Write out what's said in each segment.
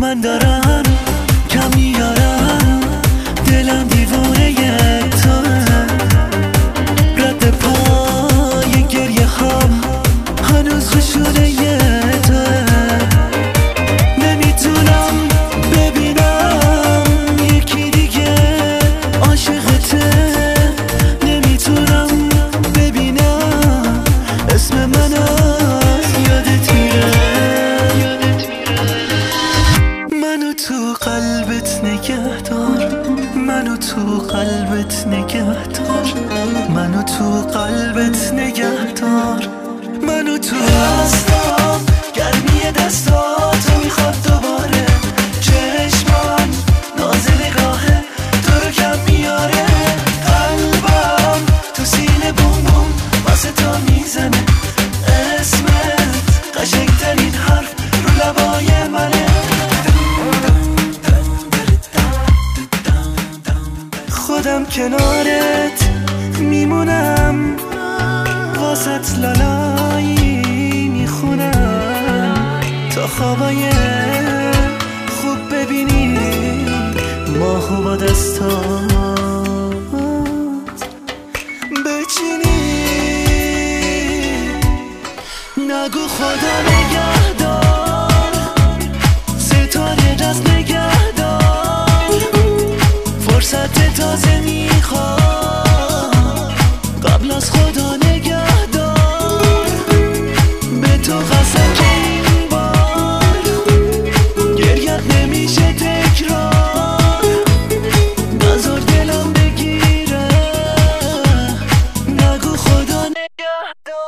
من دارم کم میارم، دلم دیوونه تو، رد پای گریه هم هنوز خشونه تو. نمیتونم ببینم یکی دیگه عاشقته، نمیتونم ببینم اسم منو یادت میره. منو تو قلبت نگه دار، منو تو قلبت نگه دار، منو تو قلبت نگه دار، منو تو دستام گرمی دستاتو میخواد دوباره، چشمم ناز نگاهه تو رو کم میاره، قلبم تو سینه بوم بوم واسه تا میزنه، اسمت قشنگترین حرف رو لبای منه. خودم کنارت میمونم، واسط لالایی میخونم، تا خوابای خوب ببینی ماهو با دستات بچینی. نگو خدا نگهدار، ستاره از نگهدار، فرصت تازه میخواد قبل از خدا نگهدار، به تو قسم که این بار گریت نمیشه تکرار، نذار دلم بگیره، نگو خدا نگهدار.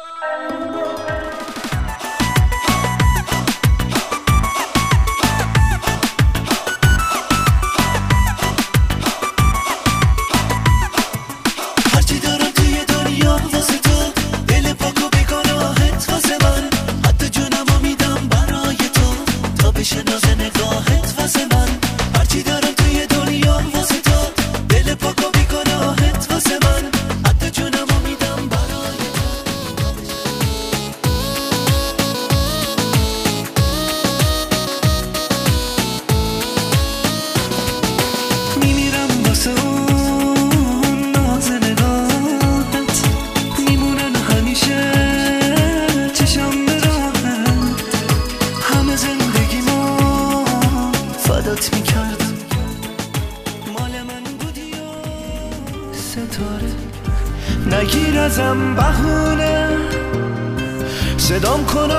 فدات میکردم، مال من بودی و ستاره، نگیر ازم بهونه، صدام کن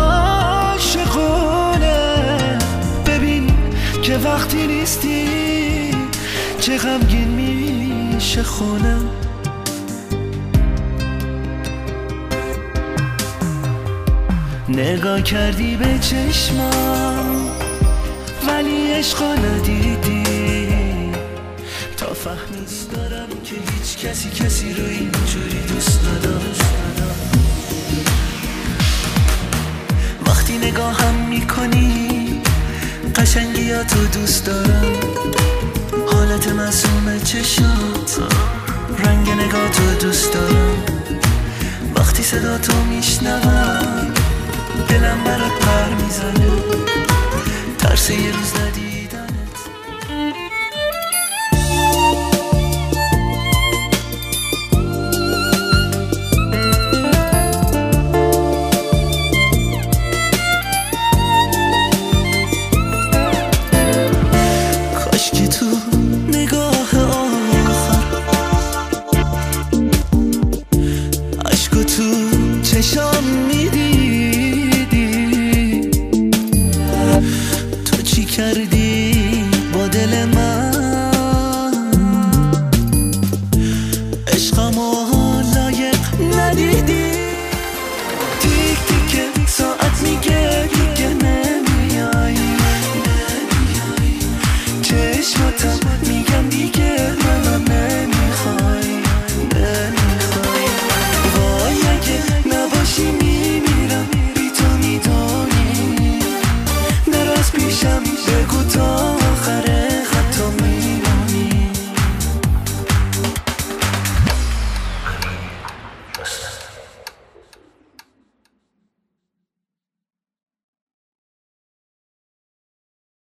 عاشقونه، ببین که وقتی نیستی چه غمگین میشه خونم. نگاه کردی به چشمام ولی عشقا ندیدی، تا فهمیدی دارم که هیچ کسی رو اینجوری دوست نداشت. وقتی نگاهم میکنی قشنگیاتو دوست دارم، حالت معصوم چشات، رنگ نگاتو دوست دارم، وقتی صداتو میشنوم دلم برات پر میزنه، ترس یه روز ندی